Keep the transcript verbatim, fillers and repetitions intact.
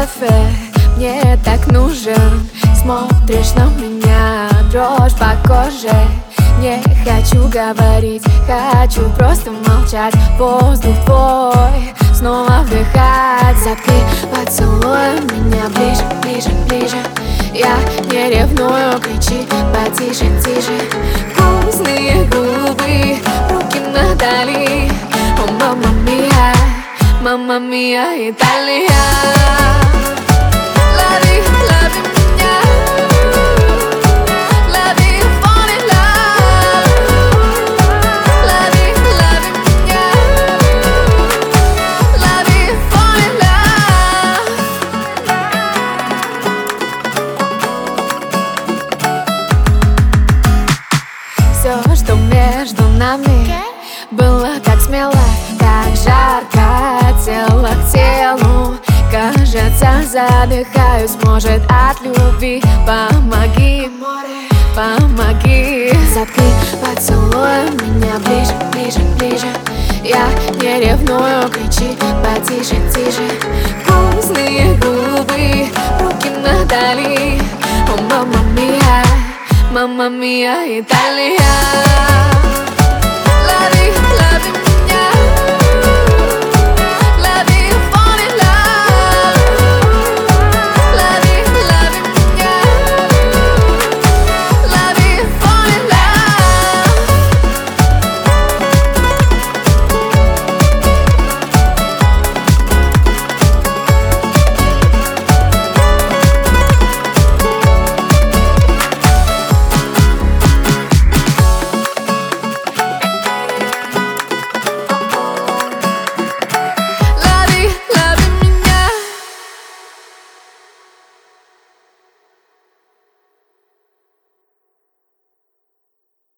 кофе мне так нужен. Смотришь на меня, дрожь по коже. Не хочу говорить, хочу просто молчать. Воздух твой снова вдыхать. Заткни поцелуем меня ближе, ближе, ближе. Я не ревную, кричи потише, тише. Вкусные губы, руки надали. О, мама мия, мама мия, Италия. Лови, лови меня, лови, fall in love. Лови, лови меня, лови, fall in love. Все, что между нами было так смело, так жарко, тело к телу. Кажется, задыхаюсь, может, от любви. Помоги, помоги. Заткни поцелуем меня ближе, ближе, ближе. Я не ревную, кричи потише, тише. Вкусные губы, руки надали. О, мама мия, мама мия, Италия. Лови, лови меня.